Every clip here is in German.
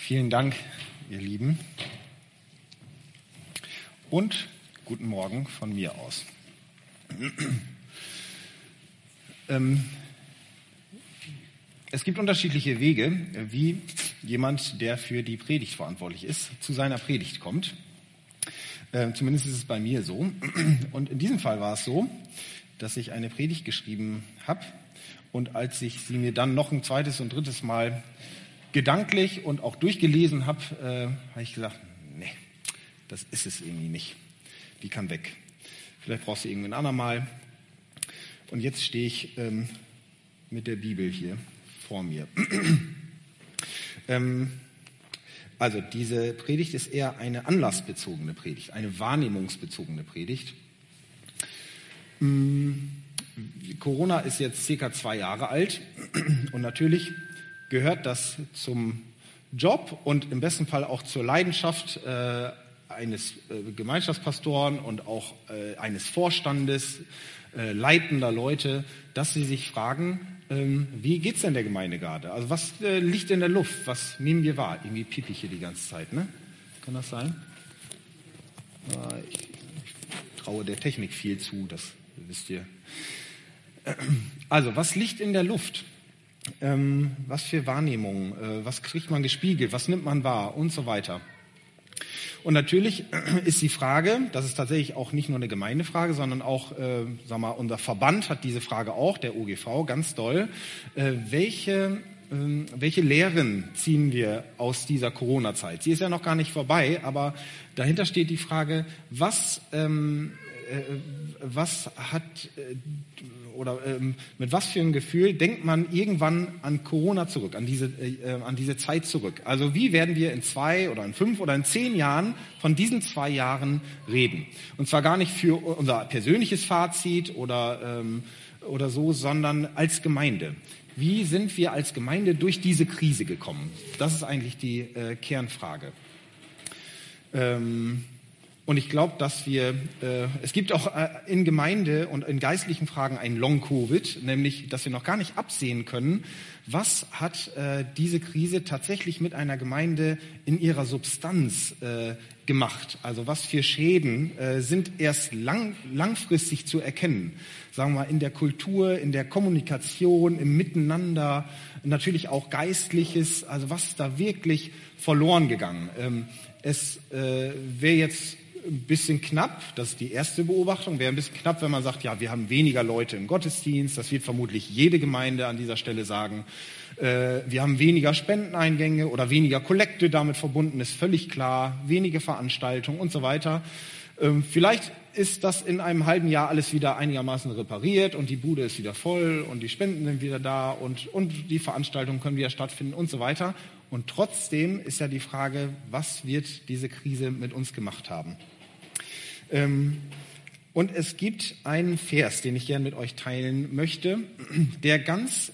Vielen Dank, ihr Lieben. Und guten Morgen von mir aus. Es gibt unterschiedliche Wege, wie jemand, der für die Predigt verantwortlich ist, zu seiner Predigt kommt. Zumindest ist es bei mir so. Und in diesem Fall war es so, dass ich eine Predigt geschrieben habe und als ich sie mir dann noch ein zweites und drittes Mal gedanklich und auch durchgelesen habe, habe ich gesagt, nee, das ist es irgendwie nicht. Die kann weg. Vielleicht brauchst du irgendein andermal. Und jetzt stehe ich mit der Bibel hier vor mir. Also diese Predigt ist eher eine anlassbezogene Predigt, eine wahrnehmungsbezogene Predigt. Corona ist jetzt circa 2 Jahre alt und natürlich gehört das zum Job und im besten Fall auch zur Leidenschaft eines Gemeinschaftspastoren und auch eines Vorstandes, leitender Leute, dass sie sich fragen, wie geht's denn der Gemeinde gerade? Also was liegt in der Luft? Was nehmen wir wahr? Irgendwie piep ich hier die ganze Zeit, ne? Kann das sein? Ich traue der Technik viel zu, das wisst ihr. Also, was liegt in der Luft? Was für Wahrnehmungen? Was kriegt man gespiegelt? Was nimmt man wahr? Und so weiter. Und natürlich ist die Frage, das ist tatsächlich auch nicht nur eine Gemeindefrage, sondern auch, unser Verband hat diese Frage auch, der OGV, ganz doll. Welche Lehren ziehen wir aus dieser Corona-Zeit? Sie ist ja noch gar nicht vorbei, aber dahinter steht die Frage, mit was für ein Gefühl denkt man irgendwann an Corona zurück, an diese Zeit zurück? Also wie werden wir in 2 oder in 5 oder in 10 Jahren von diesen 2 Jahren reden? Und zwar gar nicht für unser persönliches Fazit oder so, sondern als Gemeinde. Wie sind wir als Gemeinde durch diese Krise gekommen? Das ist eigentlich die Kernfrage. Und ich glaube, dass es gibt auch in Gemeinde und in geistlichen Fragen ein Long-Covid, nämlich, dass wir noch gar nicht absehen können, was hat diese Krise tatsächlich mit einer Gemeinde in ihrer Substanz gemacht. Also was für Schäden sind erst langfristig zu erkennen. Sagen wir mal in der Kultur, in der Kommunikation, im Miteinander, natürlich auch Geistliches, also was ist da wirklich verloren gegangen. Es wäre jetzt ein bisschen knapp, das ist die erste Beobachtung, wäre ein bisschen knapp, wenn man sagt, ja, wir haben weniger Leute im Gottesdienst, das wird vermutlich jede Gemeinde an dieser Stelle sagen. Wir haben weniger Spendeneingänge oder weniger Kollekte damit verbunden, ist völlig klar, wenige Veranstaltungen und so weiter. Vielleicht ist das in einem halben Jahr alles wieder einigermaßen repariert und die Bude ist wieder voll und die Spenden sind wieder da und die Veranstaltungen können wieder stattfinden und so weiter. Und trotzdem ist ja die Frage, was wird diese Krise mit uns gemacht haben? Und es gibt einen Vers, den ich gerne mit euch teilen möchte, der ganz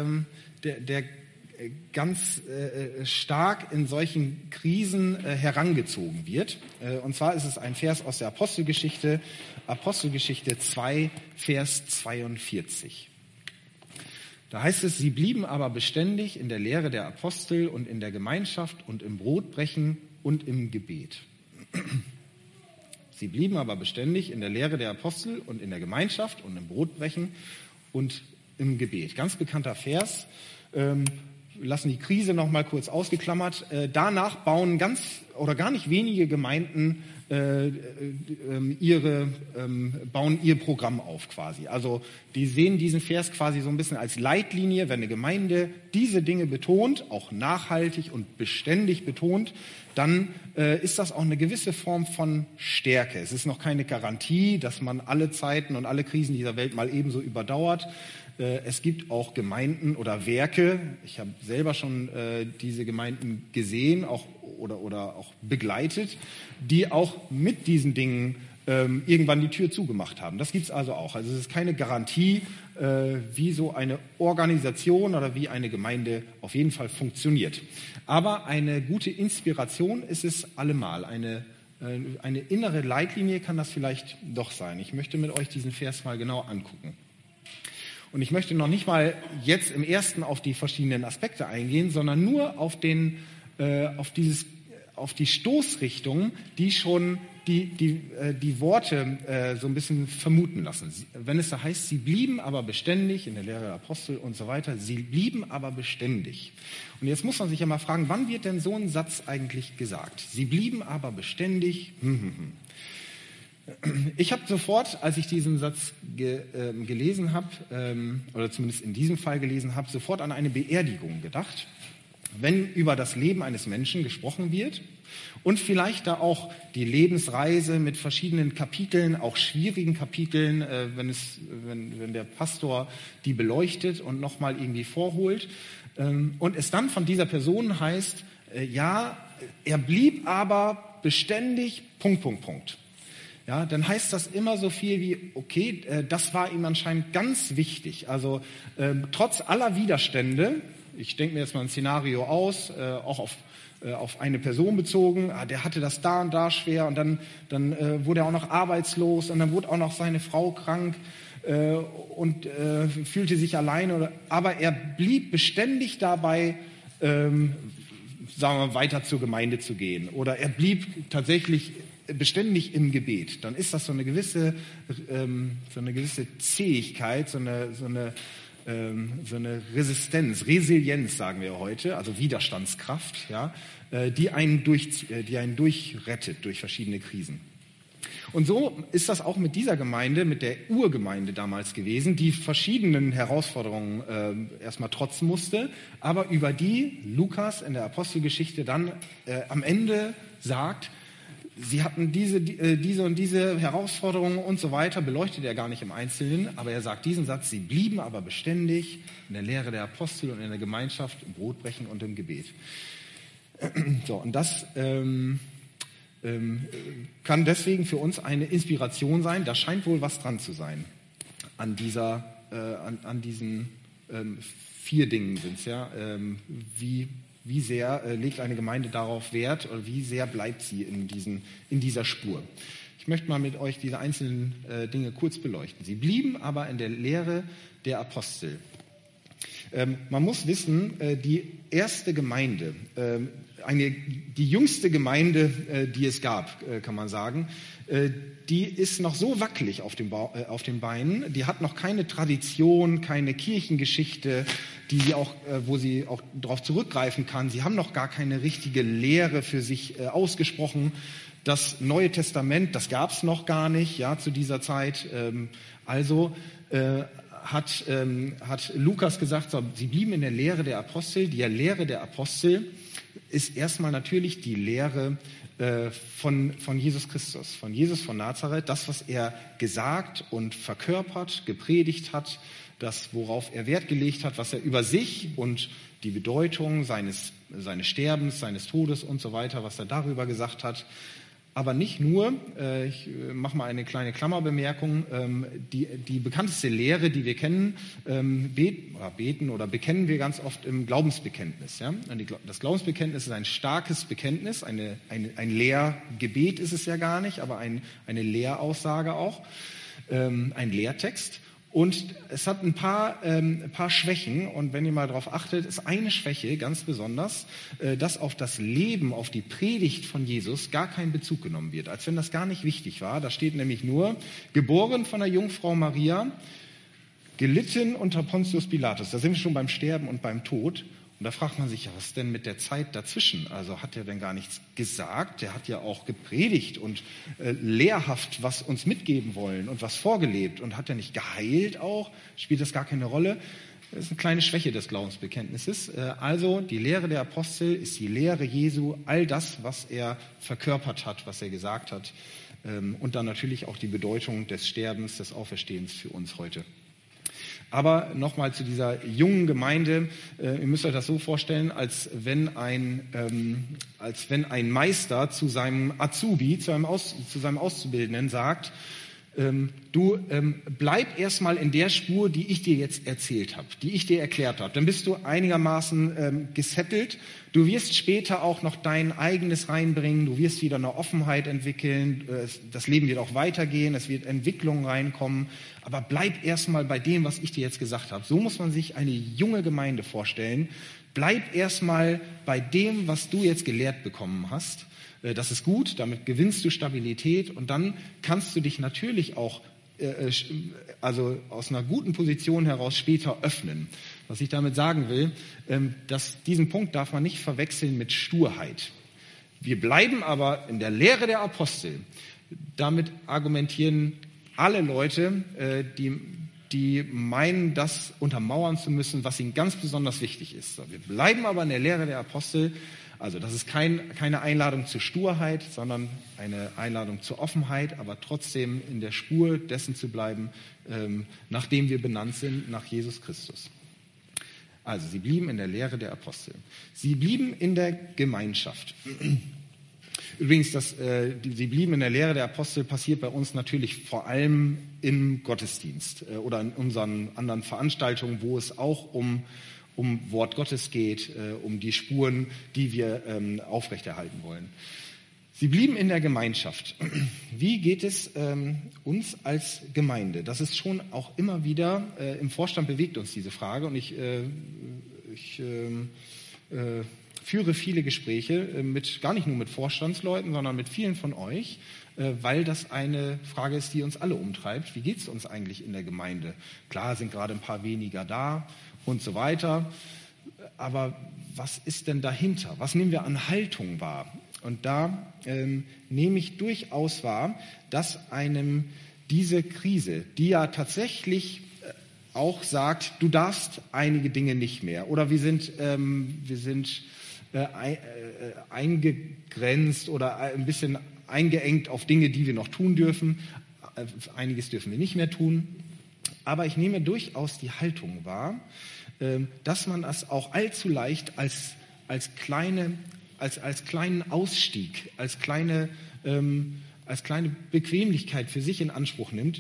stark in solchen Krisen herangezogen wird. Und zwar ist es ein Vers aus der Apostelgeschichte 2, Vers 42. Da heißt es, sie blieben aber beständig in der Lehre der Apostel und in der Gemeinschaft und im Brotbrechen und im Gebet. Sie blieben aber beständig in der Lehre der Apostel und in der Gemeinschaft und im Brotbrechen und im Gebet. Ganz bekannter Vers. Lassen die Krise noch mal kurz ausgeklammert. Danach bauen gar nicht wenige Gemeinden bauen ihr Programm auf quasi. Also die sehen diesen Vers quasi so ein bisschen als Leitlinie, wenn eine Gemeinde diese Dinge betont, auch nachhaltig und beständig betont, dann ist das auch eine gewisse Form von Stärke. Es ist noch keine Garantie, dass man alle Zeiten und alle Krisen dieser Welt mal ebenso überdauert. Es gibt auch Gemeinden oder Werke, ich habe selber schon diese Gemeinden gesehen oder auch begleitet, die auch mit diesen Dingen irgendwann die Tür zugemacht haben. Das gibt es also auch. Also es ist keine Garantie, wie so eine Organisation oder wie eine Gemeinde auf jeden Fall funktioniert. Aber eine gute Inspiration ist es allemal. Eine innere Leitlinie kann das vielleicht doch sein. Ich möchte mit euch diesen Vers mal genau angucken. Und ich möchte noch nicht mal jetzt im ersten auf die verschiedenen Aspekte eingehen, sondern nur auf den auf die Stoßrichtung, die schon die Worte so ein bisschen vermuten lassen. Wenn es da heißt, sie blieben aber beständig, in der Lehre der Apostel und so weiter, sie blieben aber beständig. Und jetzt muss man sich ja mal fragen, wann wird denn so ein Satz eigentlich gesagt? Sie blieben aber beständig. Ich habe sofort, als ich diesen Satz gelesen habe, oder zumindest in diesem Fall gelesen habe, sofort an eine Beerdigung gedacht. Wenn über das Leben eines Menschen gesprochen wird und vielleicht da auch die Lebensreise mit verschiedenen Kapiteln, auch schwierigen Kapiteln, wenn der Pastor die beleuchtet und nochmal irgendwie vorholt, und es dann von dieser Person heißt, ja, er blieb aber beständig, ... Ja, dann heißt das immer so viel wie, okay, das war ihm anscheinend ganz wichtig. Also trotz aller Widerstände, ich denke mir jetzt mal ein Szenario aus, auch auf eine Person bezogen, der hatte das da und da schwer und dann wurde er auch noch arbeitslos und dann wurde auch noch seine Frau krank und fühlte sich alleine. Aber er blieb beständig dabei, sagen wir, weiter zur Gemeinde zu gehen. Oder er blieb tatsächlich beständig im Gebet. Dann ist das so eine gewisse Zähigkeit, so eine Resilienz, sagen wir heute, also Widerstandskraft, ja, die einen durchrettet durch verschiedene Krisen. Und so ist das auch mit dieser Gemeinde, mit der Urgemeinde damals gewesen, die verschiedenen Herausforderungen erstmal trotzen musste, aber über die Lukas in der Apostelgeschichte dann am Ende sagt, sie hatten diese und diese Herausforderungen und so weiter, beleuchtet er gar nicht im Einzelnen, aber er sagt diesen Satz, sie blieben aber beständig in der Lehre der Apostel und in der Gemeinschaft, im Brotbrechen und im Gebet. So, und das kann deswegen für uns eine Inspiration sein. Da scheint wohl was dran zu sein. An diesen 4 Dingen sind es ja. Wie sehr legt eine Gemeinde darauf Wert oder wie sehr bleibt sie in dieser Spur? Ich möchte mal mit euch diese einzelnen Dinge kurz beleuchten. Sie blieben aber in der Lehre der Apostel. Man muss wissen, die erste Gemeinde, die jüngste Gemeinde, die es gab, kann man sagen, die ist noch so wackelig auf den Beinen, die hat noch keine Tradition, keine Kirchengeschichte, wo sie auch darauf zurückgreifen kann. Sie haben noch gar keine richtige Lehre für sich ausgesprochen. Das Neue Testament, das gab es noch gar nicht, ja, zu dieser Zeit. Hat Lukas gesagt, so, sie blieben in der Lehre der Apostel. Die Lehre der Apostel ist erstmal natürlich die Lehre von Jesus Christus, von Jesus von Nazareth, das, was er gesagt und verkörpert, gepredigt hat, das, worauf er Wert gelegt hat, was er über sich und die Bedeutung seines Sterbens, seines Todes und so weiter, was er darüber gesagt hat. Aber nicht nur, ich mache mal eine kleine Klammerbemerkung, die bekannteste Lehre, die wir kennen, beten oder bekennen wir ganz oft im Glaubensbekenntnis. Ja? Das Glaubensbekenntnis ist ein starkes Bekenntnis, ein Lehrgebet ist es ja gar nicht, aber eine Lehraussage auch, ein Lehrtext. Und es hat ein paar Schwächen. Und wenn ihr mal darauf achtet, ist eine Schwäche ganz besonders, dass auf das Leben, auf die Predigt von Jesus gar kein Bezug genommen wird. Als wenn das gar nicht wichtig war. Da steht nämlich nur, geboren von der Jungfrau Maria, gelitten unter Pontius Pilatus. Da sind wir schon beim Sterben und beim Tod. Und da fragt man sich, ja, was denn mit der Zeit dazwischen? Also hat er denn gar nichts gesagt? Der hat ja auch gepredigt und lehrhaft was uns mitgeben wollen und was vorgelebt. Und hat er nicht geheilt auch? Spielt das gar keine Rolle? Das ist eine kleine Schwäche des Glaubensbekenntnisses. Also die Lehre der Apostel ist die Lehre Jesu, all das, was er verkörpert hat, was er gesagt hat. Und dann natürlich auch die Bedeutung des Sterbens, des Auferstehens für uns heute. Aber nochmal zu dieser jungen Gemeinde. Ihr müsst euch das so vorstellen, als wenn ein Meister zu seinem Azubi, zu seinem Auszubildenden sagt, du bleib erstmal in der Spur, die ich dir jetzt erzählt habe, die ich dir erklärt habe. Dann bist du einigermaßen gesettelt. Du wirst später auch noch dein eigenes reinbringen. Du wirst wieder eine Offenheit entwickeln. Das Leben wird auch weitergehen. Es wird Entwicklung reinkommen. Aber bleib erstmal bei dem, was ich dir jetzt gesagt habe. So muss man sich eine junge Gemeinde vorstellen, Bleib erstmal bei dem, was du jetzt gelehrt bekommen hast. Das ist gut, damit gewinnst du Stabilität und dann kannst du dich natürlich auch also aus einer guten Position heraus später öffnen. Was ich damit sagen will, dass diesen Punkt darf man nicht verwechseln mit Sturheit. Wir bleiben aber in der Lehre der Apostel. Damit argumentieren alle Leute, die meinen, das untermauern zu müssen, was ihnen ganz besonders wichtig ist. Wir bleiben aber in der Lehre der Apostel. Also das ist keine Einladung zur Sturheit, sondern eine Einladung zur Offenheit, aber trotzdem in der Spur dessen zu bleiben, nachdem wir benannt sind, nach Jesus Christus. Also sie blieben in der Lehre der Apostel. Sie blieben in der Gemeinschaft. Übrigens, sie blieben in der Lehre der Apostel passiert bei uns natürlich vor allem im Gottesdienst oder in unseren anderen Veranstaltungen, wo es auch um Wort Gottes geht, um die Spuren, die wir aufrechterhalten wollen. Sie blieben in der Gemeinschaft. Wie geht es uns als Gemeinde? Das ist schon auch immer wieder, im Vorstand bewegt uns diese Frage und ich führe viele Gespräche gar nicht nur mit Vorstandsleuten, sondern mit vielen von euch, weil das eine Frage ist, die uns alle umtreibt. Wie geht es uns eigentlich in der Gemeinde? Klar, sind gerade ein paar weniger da und so weiter. Aber was ist denn dahinter? Was nehmen wir an Haltung wahr? Und da nehme ich durchaus wahr, dass einem diese Krise, die ja tatsächlich auch sagt, du darfst einige Dinge nicht mehr oder wir sind eingegrenzt oder ein bisschen eingeengt auf Dinge, die wir noch tun dürfen. Einiges dürfen wir nicht mehr tun. Aber ich nehme durchaus die Haltung wahr, dass man das auch allzu leicht als kleinen Ausstieg, als kleine Bequemlichkeit für sich in Anspruch nimmt.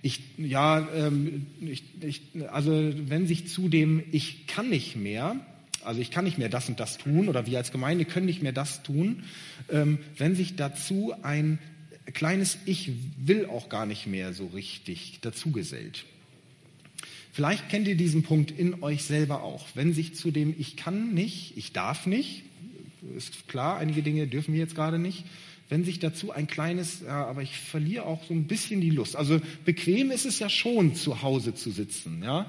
Also wenn sich zudem ich kann nicht mehr das und das tun oder wir als Gemeinde können nicht mehr das tun, wenn sich dazu ein kleines Ich will auch gar nicht mehr so richtig dazugesellt. Vielleicht kennt ihr diesen Punkt in euch selber auch. Wenn sich zu dem Ich kann nicht, ich darf nicht, ist klar, einige Dinge dürfen wir jetzt gerade nicht, wenn sich dazu ein kleines, aber ich verliere auch so ein bisschen die Lust. Also bequem ist es ja schon, zu Hause zu sitzen. Ja?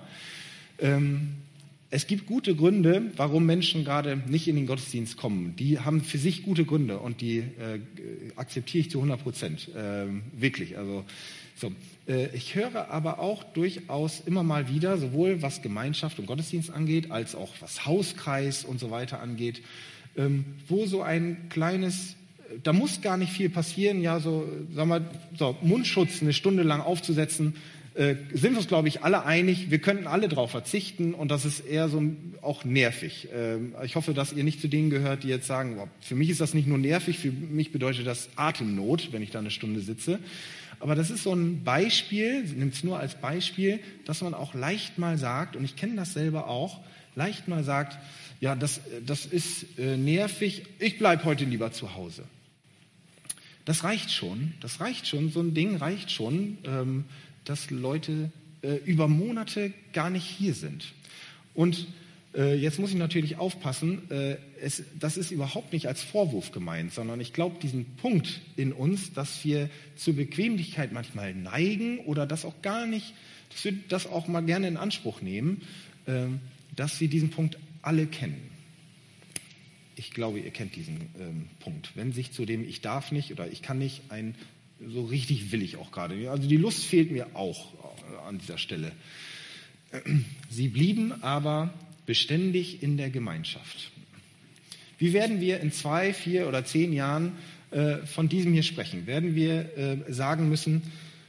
Es gibt gute Gründe, warum Menschen gerade nicht in den Gottesdienst kommen. Die haben für sich gute Gründe und die akzeptiere ich zu 100%. Wirklich, also so. Ich höre aber auch durchaus immer mal wieder, sowohl was Gemeinschaft und Gottesdienst angeht, als auch was Hauskreis und so weiter angeht, wo so ein kleines, da muss gar nicht viel passieren, ja, Mundschutz eine Stunde lang aufzusetzen, sind wir uns, glaube ich, alle einig, wir könnten alle darauf verzichten und das ist eher so auch nervig. Ich hoffe, dass ihr nicht zu denen gehört, die jetzt sagen, für mich ist das nicht nur nervig, für mich bedeutet das Atemnot, wenn ich da eine Stunde sitze. Aber das ist so ein Beispiel, nimmt es nur als Beispiel, dass man auch leicht mal sagt, und ich kenne das selber auch, leicht mal sagt, ja, das ist nervig, ich bleibe heute lieber zu Hause. Das reicht schon, so ein Ding reicht schon, dass Leute über Monate gar nicht hier sind. Und jetzt muss ich natürlich aufpassen, das ist überhaupt nicht als Vorwurf gemeint, sondern ich glaube, diesen Punkt in uns, dass wir zur Bequemlichkeit manchmal neigen oder das auch gar nicht, dass wir das auch mal gerne in Anspruch nehmen, dass wir diesen Punkt alle kennen. Ich glaube, ihr kennt diesen Punkt. Wenn sich zu dem ich darf nicht oder ich kann nicht so richtig will ich auch gerade. Also die Lust fehlt mir auch an dieser Stelle. Sie blieben aber beständig in der Gemeinschaft. Wie werden wir in 2, 4 oder 10 Jahren von diesem hier sprechen? Werden wir sagen müssen,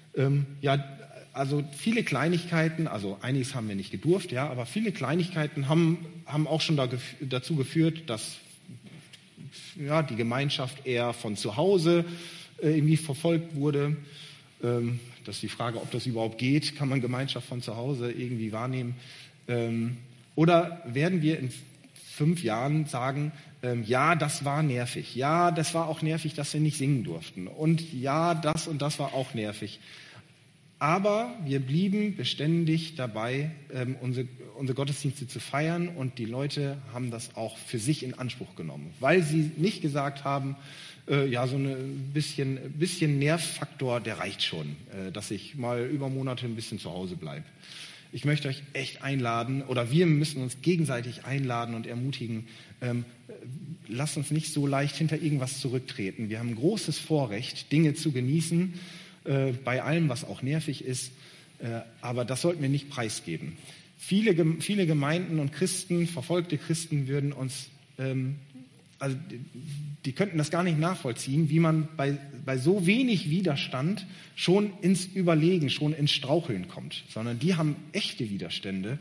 also viele Kleinigkeiten, also einiges haben wir nicht gedurft, ja, aber viele Kleinigkeiten haben auch schon dazu geführt, dass die Gemeinschaft eher von zu Hause irgendwie verfolgt wurde. Das ist die Frage, ob das überhaupt geht. Kann man Gemeinschaft von zu Hause irgendwie wahrnehmen? Oder werden wir in 5 Jahren sagen, ja, das war nervig. Ja, das war auch nervig, dass wir nicht singen durften. Und ja, das und das war auch nervig. Aber wir blieben beständig dabei, unsere Gottesdienste zu feiern, und die Leute haben das auch für sich in Anspruch genommen, weil sie nicht gesagt haben, ja, so ein bisschen Nervfaktor, der reicht schon, dass ich mal über Monate ein bisschen zu Hause bleibe. Ich möchte euch echt einladen, oder wir müssen uns gegenseitig einladen und ermutigen, lasst uns nicht so leicht hinter irgendwas zurücktreten. Wir haben ein großes Vorrecht, Dinge zu genießen, bei allem, was auch nervig ist, aber das sollten wir nicht preisgeben. Viele Gemeinden und Christen, verfolgte Christen, würden uns, also die könnten das gar nicht nachvollziehen, wie man bei so wenig Widerstand schon ins Überlegen, schon ins Straucheln kommt, sondern die haben echte Widerstände,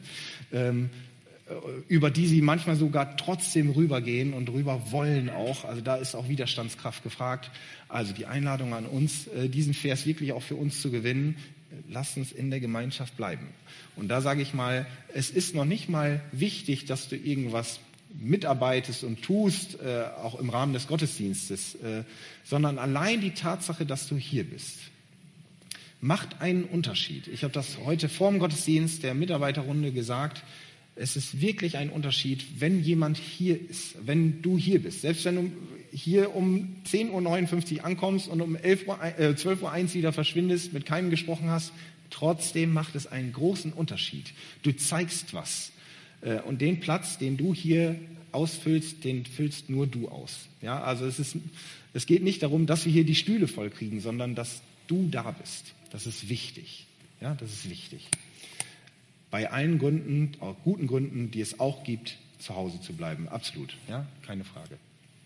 über die sie manchmal sogar trotzdem rübergehen und rüber wollen auch. Also da ist auch Widerstandskraft gefragt. Also die Einladung an uns, diesen Vers wirklich auch für uns zu gewinnen. Lasst uns in der Gemeinschaft bleiben. Und da sage ich mal, es ist noch nicht mal wichtig, dass du irgendwas mitarbeitest und tust, auch im Rahmen des Gottesdienstes, sondern allein die Tatsache, dass du hier bist, macht einen Unterschied. Ich habe das heute vor dem Gottesdienst der Mitarbeiterrunde gesagt. Es ist wirklich ein Unterschied, wenn jemand hier ist, wenn du hier bist. Selbst wenn du hier um 10:59 Uhr ankommst und um 12:01 Uhr wieder verschwindest, mit keinem gesprochen hast, trotzdem macht es einen großen Unterschied. Du zeigst was. Und den Platz, den du hier ausfüllst, den füllst nur du aus. Ja, also es geht nicht darum, dass wir hier die Stühle voll kriegen, sondern dass du da bist. Das ist wichtig. Ja, das ist wichtig. Bei allen Gründen, auch guten Gründen, die es auch gibt, zu Hause zu bleiben. Absolut, ja, keine Frage.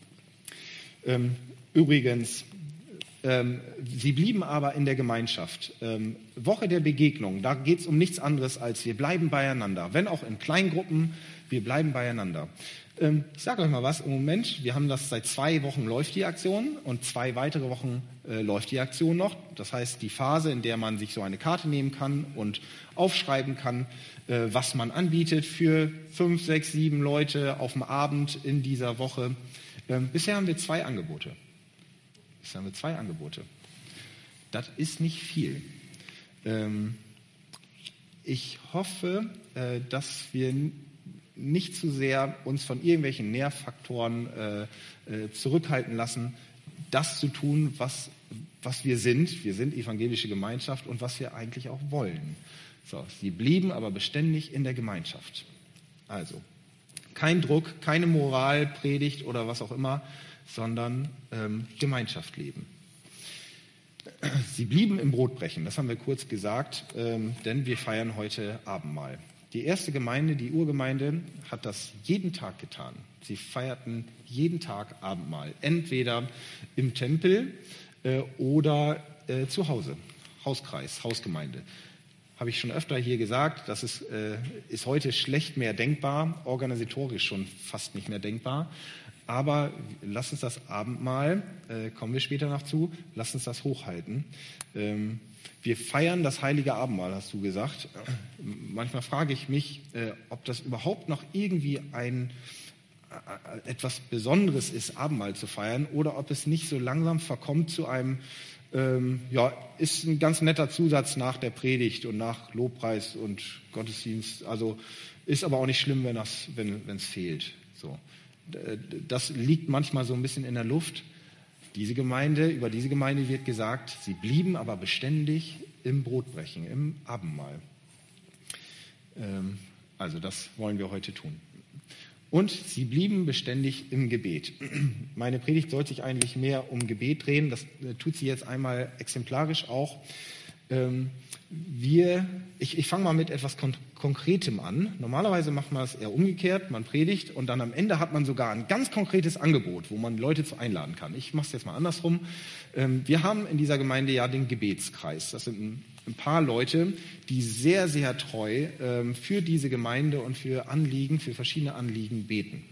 Übrigens, sie blieben aber in der Gemeinschaft. Woche der Begegnung, da geht es um nichts anderes als wir bleiben beieinander. Wenn auch in Kleingruppen, wir bleiben beieinander. Ich sage euch mal was, im Moment, wir haben das seit 2 Wochen läuft die Aktion und 2 weitere Wochen läuft die Aktion noch. Das heißt, die Phase, in der man sich so eine Karte nehmen kann und aufschreiben kann, was man anbietet für 5, 6, 7 Leute auf dem Abend in dieser Woche. Bisher haben wir 2 Angebote. Das ist nicht viel. Ich hoffe, dass wir nicht zu sehr uns von irgendwelchen Nährfaktoren zurückhalten lassen, das zu tun, was wir sind. Wir sind evangelische Gemeinschaft und was wir eigentlich auch wollen. So, sie blieben aber beständig in der Gemeinschaft. Also, kein Druck, keine Moralpredigt oder was auch immer, sondern Gemeinschaft leben. Sie blieben im Brotbrechen, das haben wir kurz gesagt, denn wir feiern heute Abendmahl. Die erste Gemeinde, die Urgemeinde, hat das jeden Tag getan. Sie feierten jeden Tag Abendmahl, entweder im Tempel oder zu Hause, Hauskreis, Hausgemeinde. Habe ich schon öfter hier gesagt, das ist heute schlecht mehr denkbar, organisatorisch schon fast nicht mehr denkbar. Aber lasst uns das Abendmahl, kommen wir später noch zu, lasst uns das hochhalten. Wir feiern das heilige Abendmahl, hast du gesagt. Manchmal frage ich mich, ob das überhaupt noch irgendwie etwas Besonderes ist, Abendmahl zu feiern, oder ob es nicht so langsam verkommt zu einem, ist ein ganz netter Zusatz nach der Predigt und nach Lobpreis und Gottesdienst. Also ist aber auch nicht schlimm, wenn es fehlt. So. Das liegt manchmal so ein bisschen in der Luft. Über diese Gemeinde wird gesagt, sie blieben aber beständig im Brotbrechen, im Abendmahl. Also das wollen wir heute tun. Und sie blieben beständig im Gebet. Meine Predigt soll sich eigentlich mehr um Gebet drehen. Das tut sie jetzt einmal exemplarisch auch. Ich fange mal mit etwas Konkretem an. Normalerweise macht man es eher umgekehrt. Man predigt und dann am Ende hat man sogar ein ganz konkretes Angebot, wo man Leute zu einladen kann. Ich mache es jetzt mal andersrum. Wir haben in dieser Gemeinde ja den Gebetskreis. Das sind ein paar Leute, die sehr, sehr treu für diese Gemeinde und für verschiedene Anliegen beten.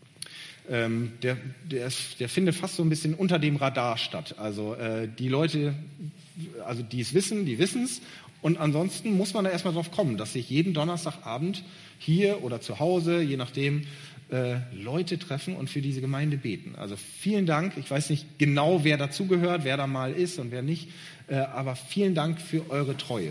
Der findet fast so ein bisschen unter dem Radar statt. Also die Leute, die es wissen, die wissen es. Und ansonsten muss man da erstmal drauf kommen, dass sich jeden Donnerstagabend hier oder zu Hause, je nachdem, Leute treffen und für diese Gemeinde beten. Also vielen Dank. Ich weiß nicht genau, wer dazugehört, wer da mal ist und wer nicht, aber vielen Dank für eure Treue.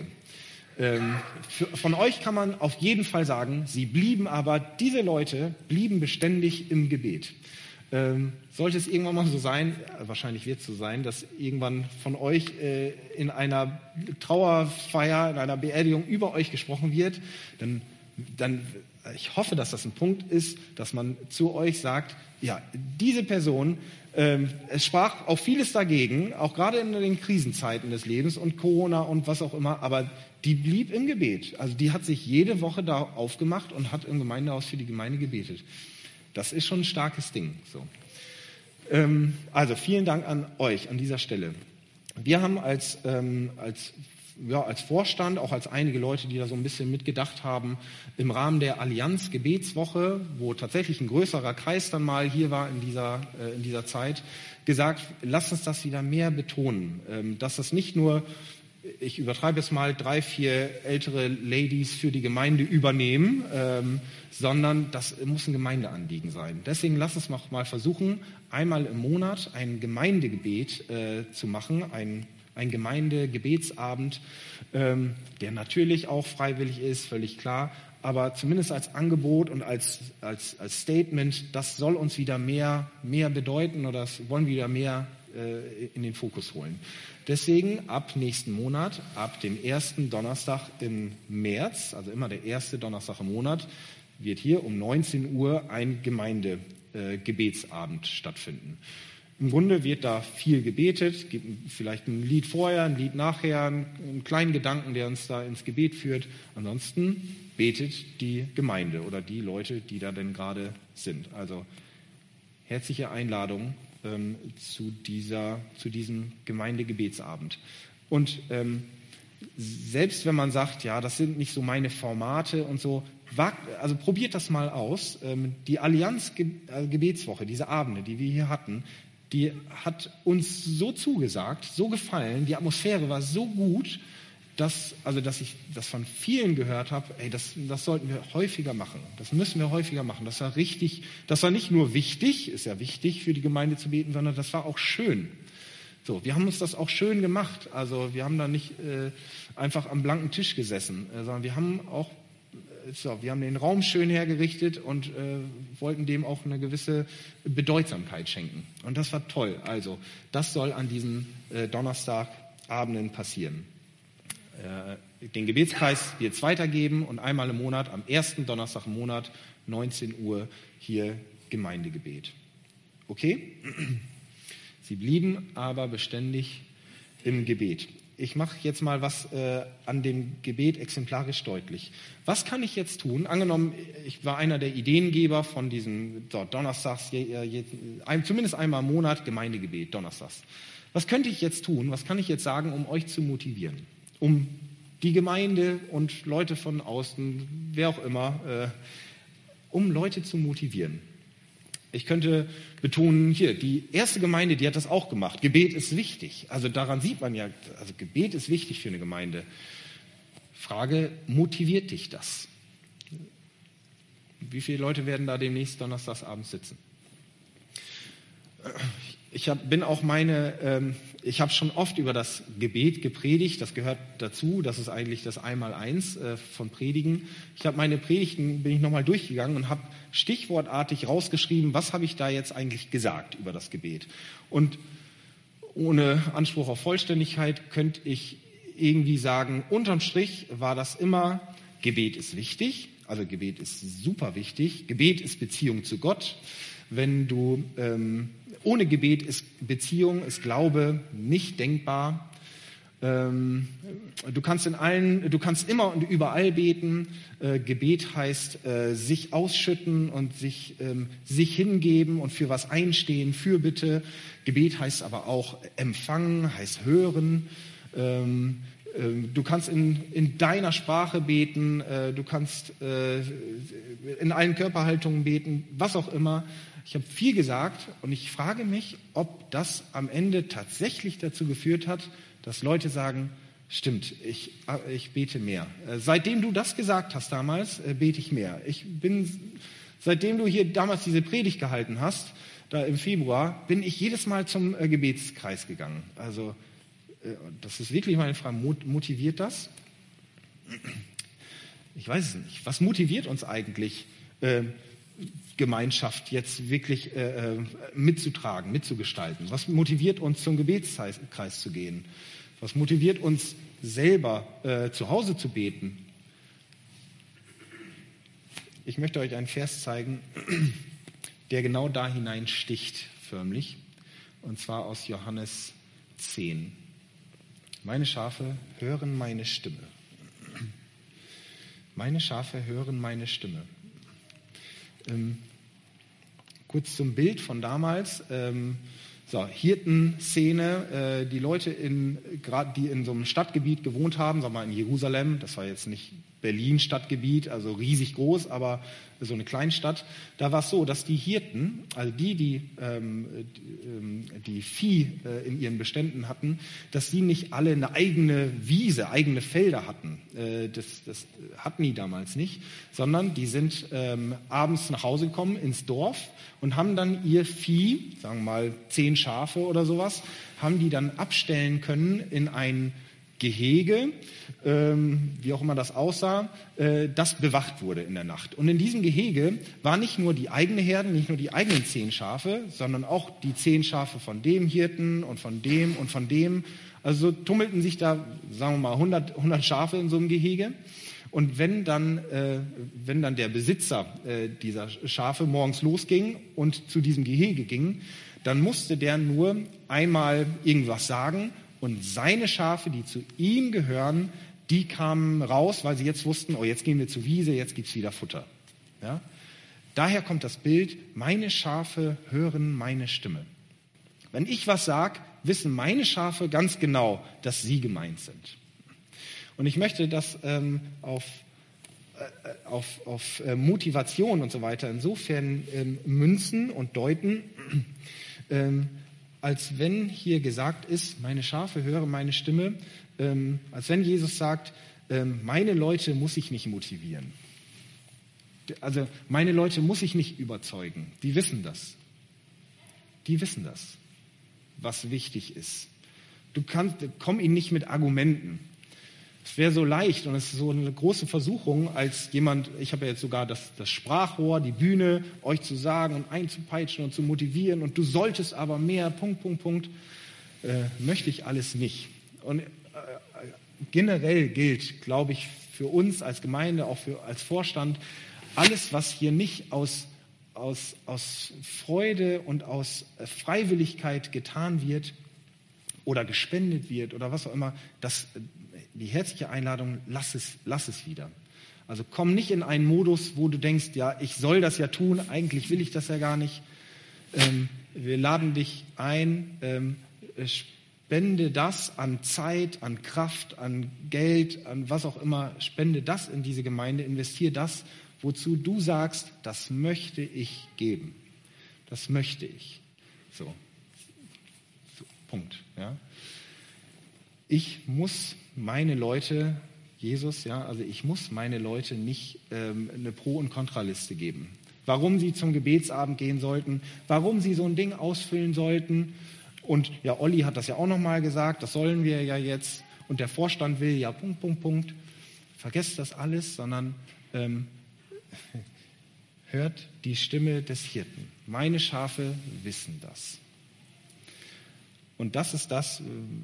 Von euch kann man auf jeden Fall sagen, diese Leute blieben beständig im Gebet. Sollte es irgendwann mal so sein, wahrscheinlich wird es so sein, dass irgendwann von euch in einer Trauerfeier, in einer Beerdigung über euch gesprochen wird, dann ich hoffe, dass das ein Punkt ist, dass man zu euch sagt, ja, diese Person, es sprach auch vieles dagegen, auch gerade in den Krisenzeiten des Lebens und Corona und was auch immer, aber die blieb im Gebet. Also die hat sich jede Woche da aufgemacht und hat im Gemeindehaus für die Gemeinde gebetet. Das ist schon ein starkes Ding. So. Also vielen Dank an euch an dieser Stelle. Wir haben als Vorstand, auch als einige Leute, die da so ein bisschen mitgedacht haben, im Rahmen der Allianz Gebetswoche, wo tatsächlich ein größerer Kreis dann mal hier war in dieser Zeit, gesagt, lasst uns das wieder mehr betonen, dass das nicht nur, ich übertreibe es mal, 3, 4 ältere Ladies für die Gemeinde übernehmen, sondern das muss ein Gemeindeanliegen sein. Deswegen lasst uns mal versuchen, einmal im Monat ein Gemeindegebet zu machen, ein Gemeindegebetsabend, der natürlich auch freiwillig ist, völlig klar, aber zumindest als Angebot und als Statement, das soll uns wieder mehr bedeuten oder das wollen wir wieder mehr in den Fokus holen. Deswegen ab nächsten Monat, ab dem ersten Donnerstag im März, also immer der erste Donnerstag im Monat, wird hier um 19 Uhr ein Gemeindegebetsabend stattfinden. Im Grunde wird da viel gebetet, gibt vielleicht ein Lied vorher, ein Lied nachher, einen kleinen Gedanken, der uns da ins Gebet führt. Ansonsten betet die Gemeinde oder die Leute, die da denn gerade sind. Also herzliche Einladung zu diesem Gemeindegebetsabend. Und selbst wenn man sagt, ja, das sind nicht so meine Formate und so, also probiert das mal aus. Die Allianz Gebetswoche, diese Abende, die wir hier hatten, die hat uns so zugesagt, so gefallen, die Atmosphäre war so gut, dass ich das von vielen gehört habe, das sollten wir häufiger machen, das müssen wir häufiger machen. Das war nicht nur wichtig, ist ja wichtig für die Gemeinde zu beten, sondern das war auch schön. So, wir haben uns das auch schön gemacht, also wir haben da nicht einfach am blanken Tisch gesessen, sondern wir haben den Raum schön hergerichtet und wollten dem auch eine gewisse Bedeutsamkeit schenken. Und das war toll. Also das soll an diesen Donnerstagabenden passieren. Den Gebetskreis wird es weitergeben und einmal im Monat, am ersten Donnerstag im Monat, 19 Uhr, hier Gemeindegebet. Okay? Sie blieben aber beständig im Gebet. Ich mache jetzt mal was an dem Gebet exemplarisch deutlich. Was kann ich jetzt tun? Angenommen, ich war einer der Ideengeber von diesem Donnerstags, zumindest einmal im Monat Gemeindegebet, Donnerstags. Was könnte ich jetzt tun? Was kann ich jetzt sagen, um euch zu motivieren? Um die Gemeinde und Leute von außen, wer auch immer, um Leute zu motivieren. Ich könnte betonen, hier, die erste Gemeinde, die hat das auch gemacht. Gebet ist wichtig. Also daran sieht man ja, also Gebet ist wichtig für eine Gemeinde. Frage, motiviert dich das? Wie viele Leute werden da demnächst donnerstagsabends sitzen? Ich habe schon oft über das Gebet gepredigt, das gehört dazu, das ist eigentlich das Einmaleins von Predigen. Ich habe meine Predigten, bin ich nochmal durchgegangen und habe stichwortartig rausgeschrieben, was habe ich da jetzt eigentlich gesagt über das Gebet. Und ohne Anspruch auf Vollständigkeit könnte ich irgendwie sagen, unterm Strich war das immer, Gebet ist wichtig, also Gebet ist super wichtig, Gebet ist Beziehung zu Gott. Wenn du ohne Gebet ist Beziehung, ist Glaube nicht denkbar. Du kannst immer und überall beten. Gebet heißt sich ausschütten und sich hingeben und für was einstehen, Fürbitte. Gebet heißt aber auch empfangen, heißt hören. Du kannst in deiner Sprache beten, du kannst in allen Körperhaltungen beten, was auch immer. Ich habe viel gesagt und ich frage mich, ob das am Ende tatsächlich dazu geführt hat, dass Leute sagen, stimmt, ich bete mehr. Seitdem du das gesagt hast damals, bete ich mehr. Ich bin Seitdem du hier damals diese Predigt gehalten hast, da im Februar, bin ich jedes Mal zum Gebetskreis gegangen. Also das ist wirklich meine Frage, motiviert das? Ich weiß es nicht. Was motiviert uns eigentlich, Gemeinschaft jetzt wirklich mitzutragen, mitzugestalten? Was motiviert uns, zum Gebetskreis zu gehen? Was motiviert uns, selber zu Hause zu beten? Ich möchte euch einen Vers zeigen, der genau da hineinsticht, förmlich, und zwar aus Johannes 10. Meine Schafe hören meine Stimme. Meine Schafe hören meine Stimme. Kurz zum Bild von damals. Hirtenszene, die Leute, die in so einem Stadtgebiet gewohnt haben, sagen wir mal in Jerusalem, das war jetzt nicht Berlin Stadtgebiet, also riesig groß, aber so eine Kleinstadt, da war es so, dass die Hirten, also die Vieh in ihren Beständen hatten, dass die nicht alle eine eigene Wiese, eigene Felder hatten. Das hatten die damals nicht, sondern die sind abends nach Hause gekommen ins Dorf und haben dann ihr Vieh, sagen wir mal 10 Schafe oder sowas, haben die dann abstellen können in ein Gehege, wie auch immer das aussah, das bewacht wurde in der Nacht. Und in diesem Gehege war nicht nur die eigene Herde, nicht nur die eigenen 10 Schafe, sondern auch die 10 Schafe von dem Hirten und von dem und von dem. Also so tummelten sich da, sagen wir mal, 100 Schafe in so einem Gehege. Und wenn dann der Besitzer dieser Schafe morgens losging und zu diesem Gehege ging, dann musste der nur einmal irgendwas sagen und seine Schafe, die zu ihm gehören, die kamen raus, weil sie jetzt wussten, oh, jetzt gehen wir zur Wiese, jetzt gibt's wieder Futter. Ja? Daher kommt das Bild, meine Schafe hören meine Stimme. Wenn ich was sage, wissen meine Schafe ganz genau, dass sie gemeint sind. Und ich möchte das auf Motivation und so weiter insofern münzen und deuten, als wenn hier gesagt ist, meine Schafe hören meine Stimme, als wenn Jesus sagt, meine Leute muss ich nicht motivieren. Also meine Leute muss ich nicht überzeugen. Die wissen das. Die wissen das, was wichtig ist. Komm ihnen nicht mit Argumenten. Es wäre so leicht und es ist so eine große Versuchung, als jemand, ich habe ja jetzt sogar das Sprachrohr, die Bühne, euch zu sagen und einzupeitschen und zu motivieren und du solltest aber mehr, möchte ich alles nicht. Und generell gilt, glaube ich, für uns als Gemeinde, auch als Vorstand, alles, was hier nicht aus Freude und aus Freiwilligkeit getan wird oder gespendet wird oder was auch immer, die herzliche Einladung, lass es wieder. Also komm nicht in einen Modus, wo du denkst, ja, ich soll das ja tun, eigentlich will ich das ja gar nicht. Wir laden dich ein, spende das an Zeit, an Kraft, an Geld, an was auch immer, spende das in diese Gemeinde, investiere das, wozu du sagst, das möchte ich geben. Das möchte ich. So Punkt. Ja. Ich muss meine Leute, Jesus, ja, also ich muss meine Leute nicht eine Pro- und Kontraliste geben. Warum sie zum Gebetsabend gehen sollten, warum sie so ein Ding ausfüllen sollten. Und ja, Olli hat das ja auch nochmal gesagt, das sollen wir ja jetzt. Und der Vorstand will ja Punkt. Vergesst das alles, sondern hört die Stimme des Hirten. Meine Schafe wissen das. Und das ist das,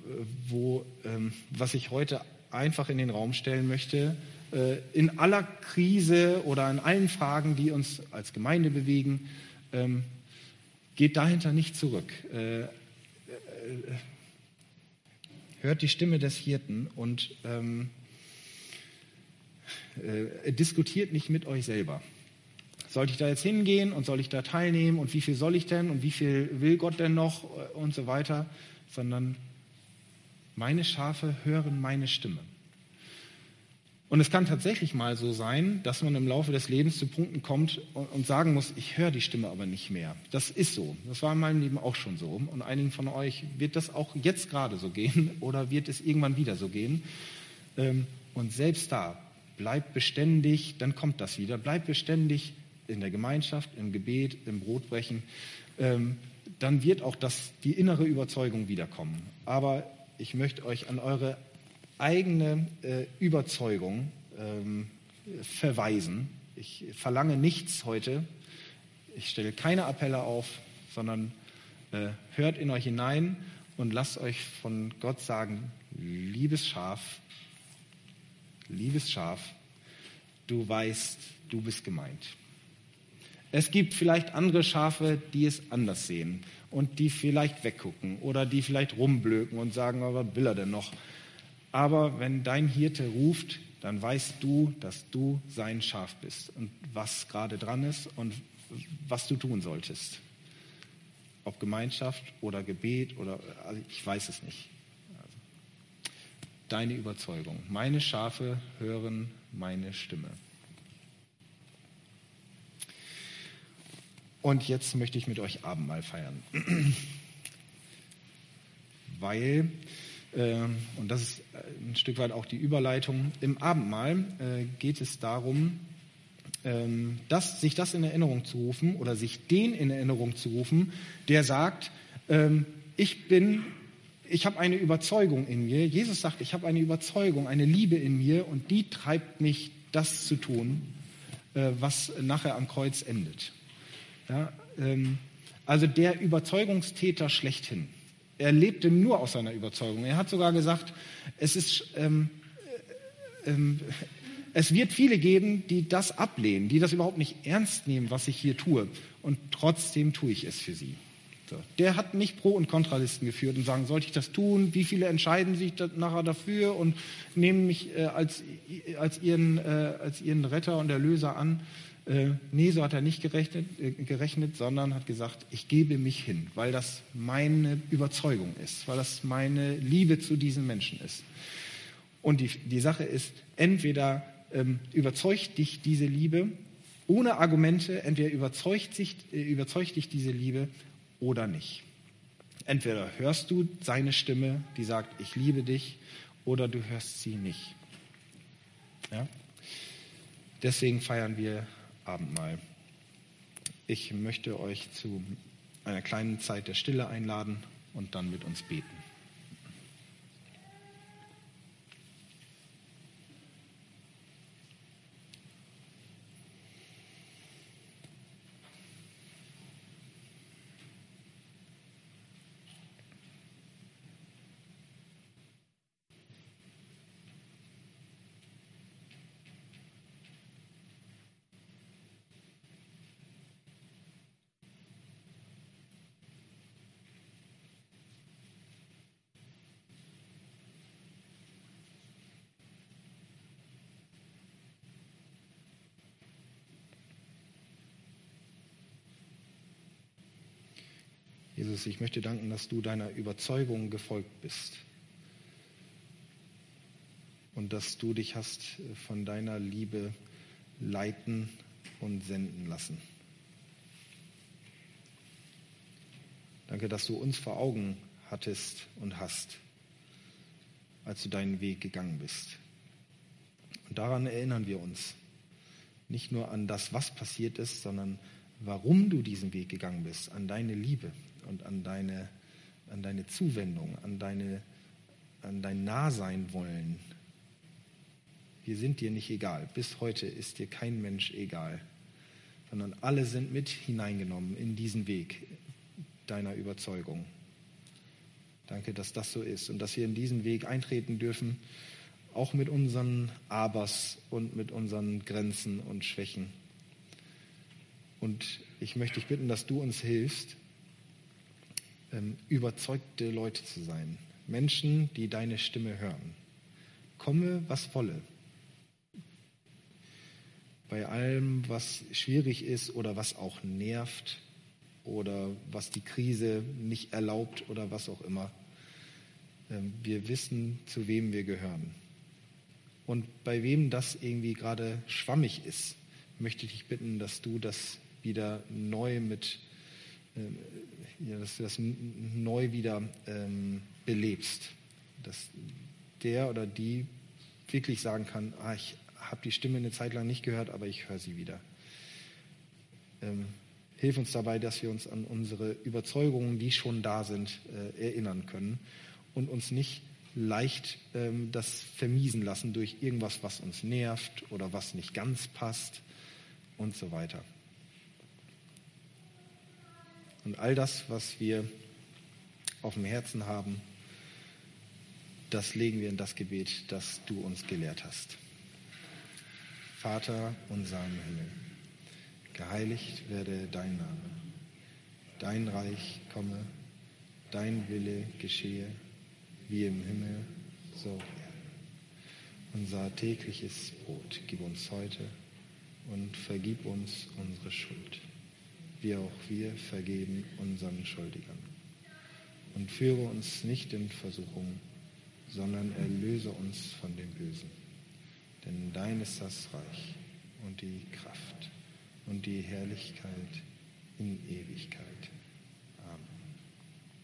was ich heute einfach in den Raum stellen möchte. In aller Krise oder in allen Fragen, die uns als Gemeinde bewegen, geht dahinter nicht zurück. Hört die Stimme des Hirten und diskutiert nicht mit euch selber. Soll ich da jetzt hingehen und soll ich da teilnehmen und wie viel soll ich denn und wie viel will Gott denn noch und so weiter, sondern meine Schafe hören meine Stimme. Und es kann tatsächlich mal so sein, dass man im Laufe des Lebens zu Punkten kommt und sagen muss, ich höre die Stimme aber nicht mehr. Das ist so. Das war in meinem Leben auch schon so. Und einigen von euch wird das auch jetzt gerade so gehen oder wird es irgendwann wieder so gehen. Und selbst da, bleibt beständig, dann kommt das wieder, bleibt beständig in der Gemeinschaft, im Gebet, im Brotbrechen, dann wird auch die innere Überzeugung wiederkommen. Aber ich möchte euch an eure eigene Überzeugung verweisen. Ich verlange nichts heute. Ich stelle keine Appelle auf, sondern hört in euch hinein und lasst euch von Gott sagen, liebes Schaf, du weißt, du bist gemeint. Es gibt vielleicht andere Schafe, die es anders sehen und die vielleicht weggucken oder die vielleicht rumblöken und sagen, was will er denn noch? Aber wenn dein Hirte ruft, dann weißt du, dass du sein Schaf bist und was gerade dran ist und was du tun solltest. Ob Gemeinschaft oder Gebet oder also ich weiß es nicht. Also, deine Überzeugung. Meine Schafe hören meine Stimme. Und jetzt möchte ich mit euch Abendmahl feiern. Weil, und das ist ein Stück weit auch die Überleitung, im Abendmahl geht es darum, sich das in Erinnerung zu rufen oder sich den in Erinnerung zu rufen, der sagt, ich habe eine Überzeugung in mir. Jesus sagt, ich habe eine Überzeugung, eine Liebe in mir und die treibt mich, das zu tun, was nachher am Kreuz endet. Ja, also der Überzeugungstäter schlechthin. Er lebte nur aus seiner Überzeugung. Er hat sogar gesagt, es wird viele geben, die das ablehnen, die das überhaupt nicht ernst nehmen, was ich hier tue. Und trotzdem tue ich es für sie. So. Der hat nicht Pro- und Kontralisten geführt und sagen, sollte ich das tun? Wie viele entscheiden sich nachher dafür und nehmen mich als ihren Retter und Erlöser an? Nee, so hat er nicht gerechnet, sondern hat gesagt, ich gebe mich hin, weil das meine Überzeugung ist, weil das meine Liebe zu diesen Menschen ist. Und die Sache ist, entweder überzeugt dich diese Liebe ohne Argumente, entweder überzeugt dich diese Liebe oder nicht. Entweder hörst du seine Stimme, die sagt, ich liebe dich, oder du hörst sie nicht. Ja? Deswegen feiern wir Abendmahl. Ich möchte euch zu einer kleinen Zeit der Stille einladen und dann mit uns beten. Jesus, ich möchte danken, dass du deiner Überzeugung gefolgt bist und dass du dich hast von deiner Liebe leiten und senden lassen. Danke, dass du uns vor Augen hattest und hast, als du deinen Weg gegangen bist. Und daran erinnern wir uns. Nicht nur an das, was passiert ist, sondern warum du diesen Weg gegangen bist, an deine Liebe und an deine Zuwendung, an dein Nahsein wollen. Wir sind dir nicht egal. Bis heute ist dir kein Mensch egal, sondern alle sind mit hineingenommen in diesen Weg deiner Überzeugung. Danke, dass das so ist und dass wir in diesen Weg eintreten dürfen, auch mit unseren Abers und mit unseren Grenzen und Schwächen. Und ich möchte dich bitten, dass du uns hilfst, überzeugte Leute zu sein. Menschen, die deine Stimme hören. Komme, was wolle. Bei allem, was schwierig ist oder was auch nervt oder was die Krise nicht erlaubt oder was auch immer. Wir wissen, zu wem wir gehören. Und bei wem das irgendwie gerade schwammig ist, möchte ich dich bitten, dass du das wieder neu dass du das neu wieder belebst. Dass der oder die wirklich sagen kann, ich habe die Stimme eine Zeit lang nicht gehört, aber ich höre sie wieder. Hilf uns dabei, dass wir uns an unsere Überzeugungen, die schon da sind, erinnern können und uns nicht leicht das vermiesen lassen durch irgendwas, was uns nervt oder was nicht ganz passt und so weiter. Und all das, was wir auf dem Herzen haben, das legen wir in das Gebet, das du uns gelehrt hast. Vater unser im Himmel, geheiligt werde dein Name. Dein Reich komme, dein Wille geschehe, wie im Himmel, so auf Erden. Unser tägliches Brot gib uns heute und vergib uns unsere Schuld, wie auch wir vergeben unseren Schuldigern. Und führe uns nicht in Versuchung, sondern erlöse uns von dem Bösen. Denn dein ist das Reich und die Kraft und die Herrlichkeit in Ewigkeit.